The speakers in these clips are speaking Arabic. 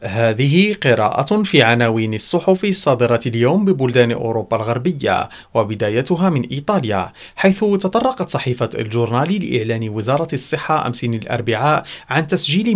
هذه قراءة في عناوين الصحف الصادرة اليوم ببلدان أوروبا الغربية، وبدايتها من إيطاليا، حيث تطرقت صحيفة الجورنال لإعلان وزارة الصحة أمس الأربعاء عن تسجيل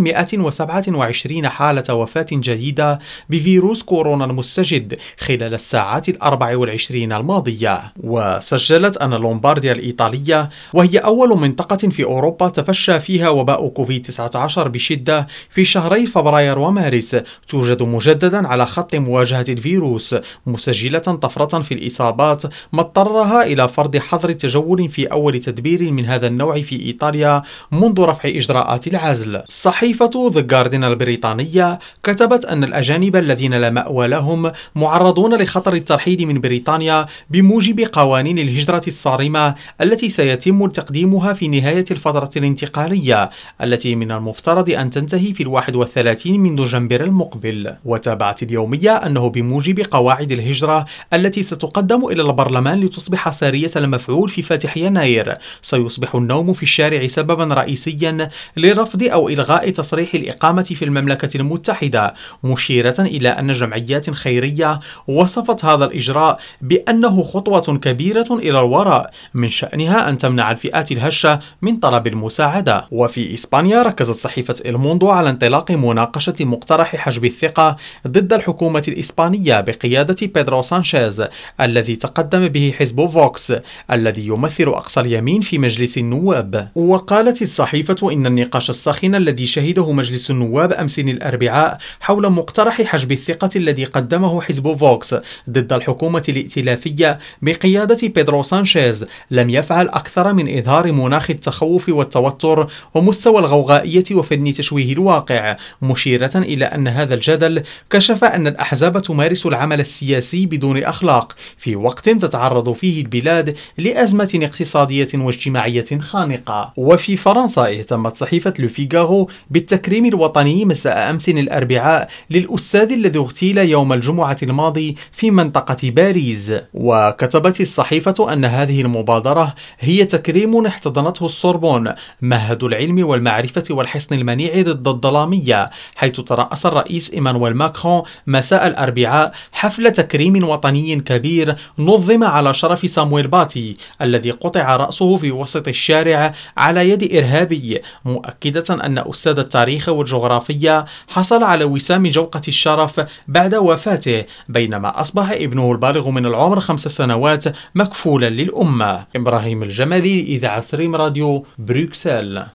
127 حالة وفاة جديدة بفيروس كورونا المستجد خلال الساعات ال24 الماضية. وسجلت أن لومبارديا الإيطالية، وهي أول منطقة في أوروبا تفشى فيها وباء كوفيد-19 بشدة في شهري فبراير ومارس، توجد مجددا على خط مواجهة الفيروس، مسجلة طفرة في الإصابات ما اضطرها إلى فرض حظر تجول في أول تدبير من هذا النوع في إيطاليا منذ رفع إجراءات العزل. صحيفة The Guardian البريطانية كتبت أن الأجانب الذين لا مأوى لهم معرضون لخطر الترحيل من بريطانيا بموجب قوانين الهجرة الصارمة التي سيتم تقديمها في نهاية الفترة الانتقالية التي من المفترض أن تنتهي في 31 من نوفمبر المقبل. وتابعت اليومية أنه بموجب قواعد الهجرة التي ستقدم إلى البرلمان لتصبح سارية المفعول في فاتح يناير، سيصبح النوم في الشارع سببا رئيسيا لرفض أو إلغاء تصريح الإقامة في المملكة المتحدة، مشيرة إلى أن جمعيات خيرية وصفت هذا الإجراء بأنه خطوة كبيرة إلى الوراء من شأنها أن تمنع الفئات الهشة من طلب المساعدة. وفي إسبانيا ركزت صحيفة الموندو على انطلاق مناقشة مقترح حجب الثقة ضد الحكومة الإسبانية بقيادة بيدرو سانشيز الذي تقدم به حزب فوكس الذي يمثل أقصى اليمين في مجلس النواب. وقالت الصحيفة إن النقاش الساخن الذي شهده مجلس النواب أمس الأربعاء حول مقترح حجب الثقة الذي قدمه حزب فوكس ضد الحكومة الائتلافية بقيادة بيدرو سانشيز لم يفعل أكثر من إظهار مناخ التخوف والتوتر ومستوى الغوغائية وفن تشويه الواقع، مشيرة إلى أن هذا الجدل كشف أن الأحزاب تمارس العمل السياسي بدون أخلاق في وقت تتعرض فيه البلاد لأزمة اقتصادية واجتماعية خانقة. وفي فرنسا اهتمت صحيفة لو فيغارو بالتكريم الوطني مساء أمس الأربعاء للأستاذ الذي اغتيل يوم الجمعة الماضي في منطقة باريس. وكتبت الصحيفة أن هذه المبادرة هي تكريم احتضنته السوربون، مهد العلم والمعرفة والحصن المنيع ضد الظلامية، حيث ترأس الرئيس إيمانويل ماكرون مساء الأربعاء حفل تكريم وطني كبير نظم على شرف سامويل باتي الذي قطع رأسه في وسط الشارع على يد إرهابي، مؤكدة أن أستاذ التاريخ والجغرافيا حصل على وسام جوقة الشرف بعد وفاته، بينما أصبح ابنه البالغ من العمر 5 سنوات مكفولا للأمة. إبراهيم الجمالي، إذاعة ريم راديو، بروكسل.